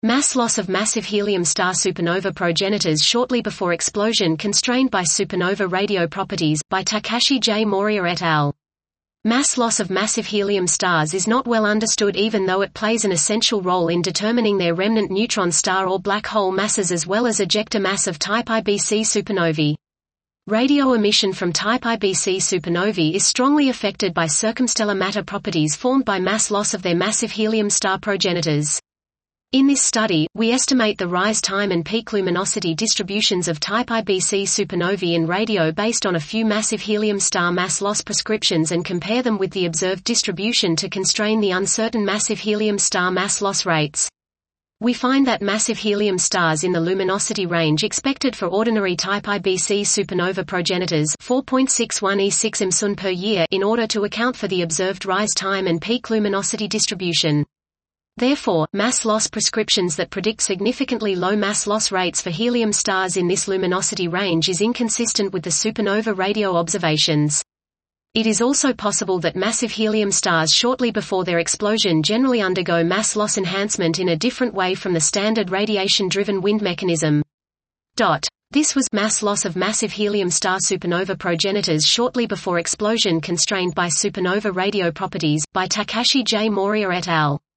Mass loss of massive helium star supernova progenitors shortly before explosion constrained by supernova radio properties, by Takashi J. Moria et al. Mass loss of massive helium stars is not well understood, even though it plays an essential role in determining their remnant neutron star or black hole masses as well as ejector mass of type IBC supernovae. Radio emission from type IBC supernovae is strongly affected by circumstellar matter properties formed by mass loss of their massive helium star progenitors. In this study, we estimate the rise time and peak luminosity distributions of type IBC supernovae in radio based on a few massive helium star mass loss prescriptions and compare them with the observed distribution to constrain the uncertain massive helium star mass loss rates. We find that massive helium stars in the luminosity range expected for ordinary type IBC supernova progenitors 4.61 E6 mSun per year in order to account for the observed rise time and peak luminosity distribution. Therefore, mass loss prescriptions that predict significantly low mass loss rates for helium stars in this luminosity range is inconsistent with the supernova radio observations. It is also possible that massive helium stars shortly before their explosion generally undergo mass loss enhancement in a different way from the standard radiation-driven wind mechanism. This was mass loss of massive helium star supernova progenitors shortly before explosion constrained by supernova radio properties, by Takashi J. Moria et al.